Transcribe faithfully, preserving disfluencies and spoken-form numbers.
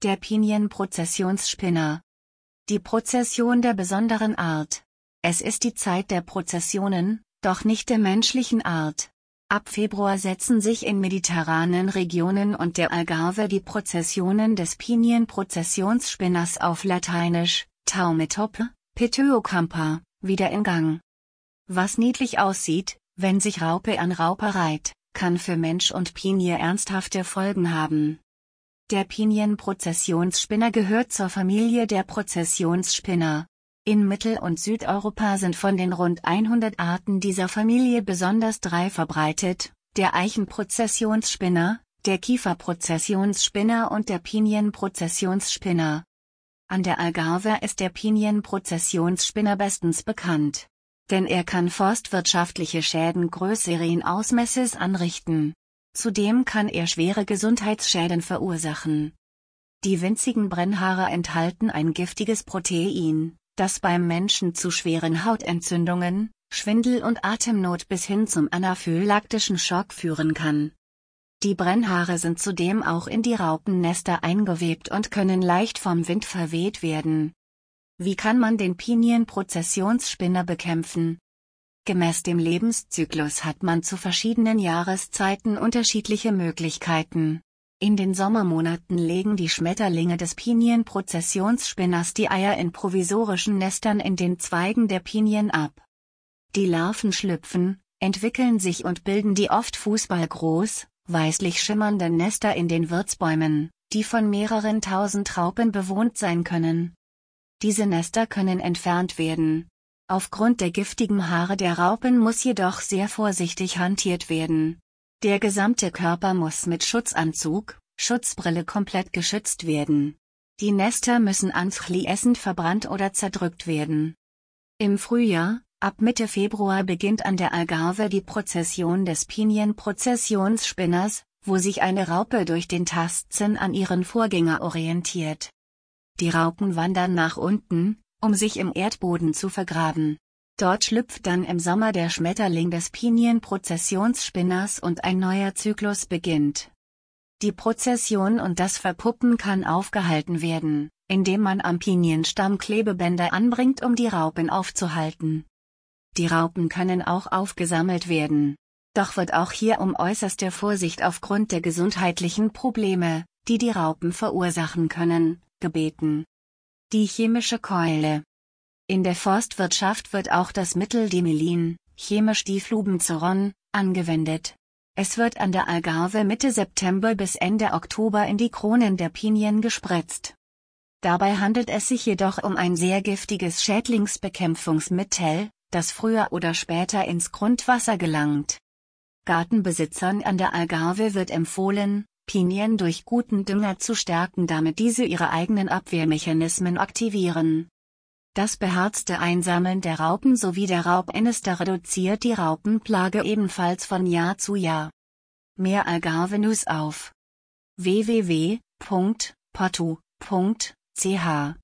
Der Pinienprozessionsspinner. Die Prozession der besonderen Art. Es ist die Zeit der Prozessionen, doch nicht der menschlichen Art. Ab Februar setzen sich in mediterranen Regionen und der Algarve die Prozessionen des Pinienprozessionsspinners auf Lateinisch, Taumetope, Pteocampa, wieder in Gang. Was niedlich aussieht, wenn sich Raupe an Raupe reiht, kann für Mensch und Pinie ernsthafte Folgen haben. Der Pinienprozessionsspinner gehört zur Familie der Prozessionsspinner. In Mittel- und Südeuropa sind von den rund hundert Arten dieser Familie besonders drei verbreitet: der Eichenprozessionsspinner, der Kieferprozessionsspinner und der Pinienprozessionsspinner. An der Algarve ist der Pinienprozessionsspinner bestens bekannt. Denn er kann forstwirtschaftliche Schäden größeren Ausmaßes anrichten. Zudem kann er schwere Gesundheitsschäden verursachen. Die winzigen Brennhaare enthalten ein giftiges Protein, das beim Menschen zu schweren Hautentzündungen, Schwindel und Atemnot bis hin zum anaphylaktischen Schock führen kann. Die Brennhaare sind zudem auch in die Raupennester eingewebt und können leicht vom Wind verweht werden. Wie kann man den Pinienprozessionsspinner bekämpfen? Gemäß dem Lebenszyklus hat man zu verschiedenen Jahreszeiten unterschiedliche Möglichkeiten. In den Sommermonaten legen die Schmetterlinge des Pinienprozessionsspinners die Eier in provisorischen Nestern in den Zweigen der Pinien ab. Die Larven schlüpfen, entwickeln sich und bilden die oft fußballgroß, weißlich schimmernden Nester in den Wirtsbäumen, die von mehreren tausend Raupen bewohnt sein können. Diese Nester können entfernt werden. Aufgrund der giftigen Haare der Raupen muss jedoch sehr vorsichtig hantiert werden. Der gesamte Körper muss mit Schutzanzug, Schutzbrille komplett geschützt werden. Die Nester müssen anschließend verbrannt oder zerdrückt werden. Im Frühjahr, ab Mitte Februar beginnt an der Algarve die Prozession des Pinienprozessionsspinners, wo sich eine Raupe durch den Tastsinn an ihren Vorgänger orientiert. Die Raupen wandern nach unten, um sich im Erdboden zu vergraben. Dort schlüpft dann im Sommer der Schmetterling des Pinienprozessionsspinners und ein neuer Zyklus beginnt. Die Prozession und das Verpuppen kann aufgehalten werden, indem man am Pinienstamm Klebebänder anbringt, um die Raupen aufzuhalten. Die Raupen können auch aufgesammelt werden. Doch wird auch hier um äußerste Vorsicht aufgrund der gesundheitlichen Probleme, die die Raupen verursachen können, gebeten. Die chemische Keule. In der Forstwirtschaft wird auch das Mittel Dimelin, chemisch Diflubenzuron, angewendet. Es wird an der Algarve Mitte September bis Ende Oktober in die Kronen der Pinien gespritzt. Dabei handelt es sich jedoch um ein sehr giftiges Schädlingsbekämpfungsmittel, das früher oder später ins Grundwasser gelangt. Gartenbesitzern an der Algarve wird empfohlen, Pinien durch guten Dünger zu stärken, damit diese ihre eigenen Abwehrmechanismen aktivieren. Das beherzte Einsammeln der Raupen sowie der Raubennester reduziert die Raupenplage ebenfalls von Jahr zu Jahr. Mehr Algarve News auf w w w punkt portu punkt c h